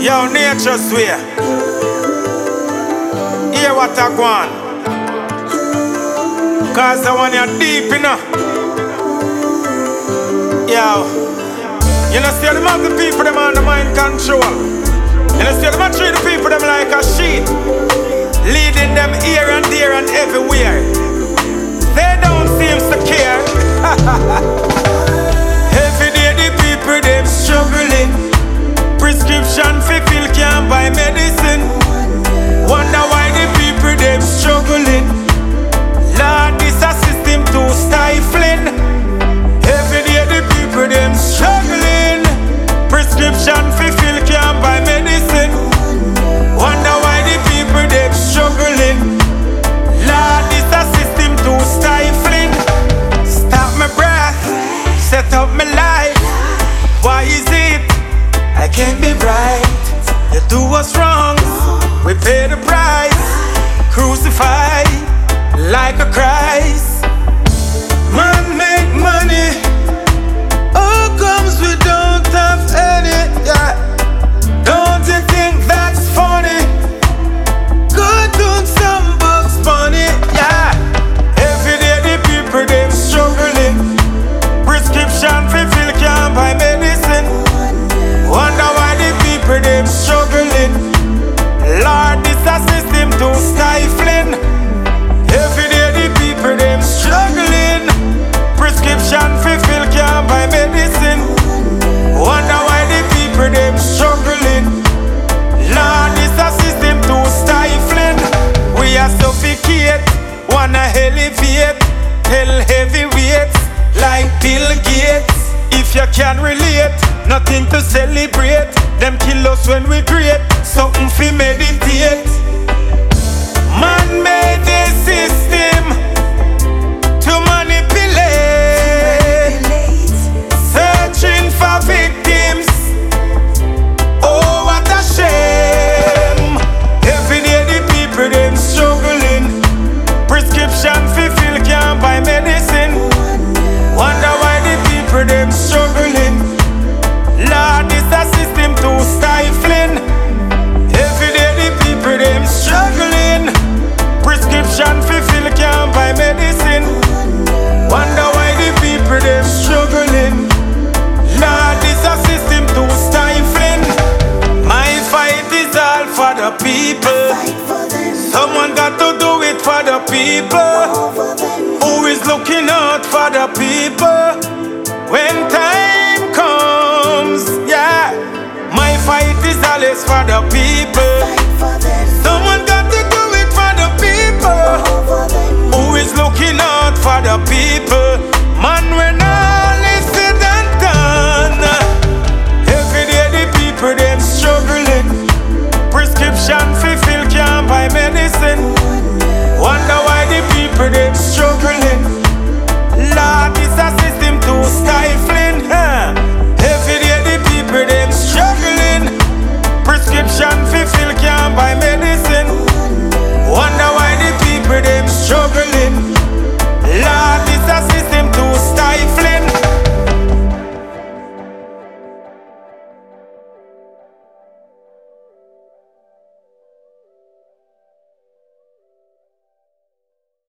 Yo, nature swear. Hear what I want. Cause I want you deep enough. Yo. You know, see them have the people them on the mind control. You know, see them treat the people them like a sheep, leading them here and there and everywhere. They don't seem to care. Every day the people them struggling. Prescription for fill can't buy medicine. Wonder why the people them struggling. Lord, this a system too stifling. Every day the people them struggling. Prescription for fill can't buy medicine. Wonder why the people them struggling. Lord, this a system too stifling. Stop my breath, set up my life. Why is it I can't be right? You do what's wrong, we pay the price. Crucified like a Christ. Man make money, how comes we don't have any? Yeah. Don't you think that's funny? Good doing some bucks money, yeah. Every day the people them struggling. Prescription for fill can't buy medicine. Wonder why the people them struggling. Lord, this a system too stifling. Every day the people them struggling. Prescription for fill can't buy medicine. Wonder why the people them struggling. Lord, this a system too stifling. We are suffocate, wanna elevate, tell heavyweights like Bill Gates. If you can relate, nothing to celebrate. Them kill us when we create something fi meditate. Man made this system to manipulate, searching for victims. Oh, what a shame. Every day the people them struggling. Prescription fi fill can't buy medicine. Wonder why the people them struggling. Lord, this a system too stifling. Every day the people them struggling. Prescription for fill can't buy medicine. Wonder why the people them struggling. Lord, this a system too stifling. My fight is all for the people. Someone got to do it for the people. Who is looking out for the people when time comes? Yeah, my fight is always for the people.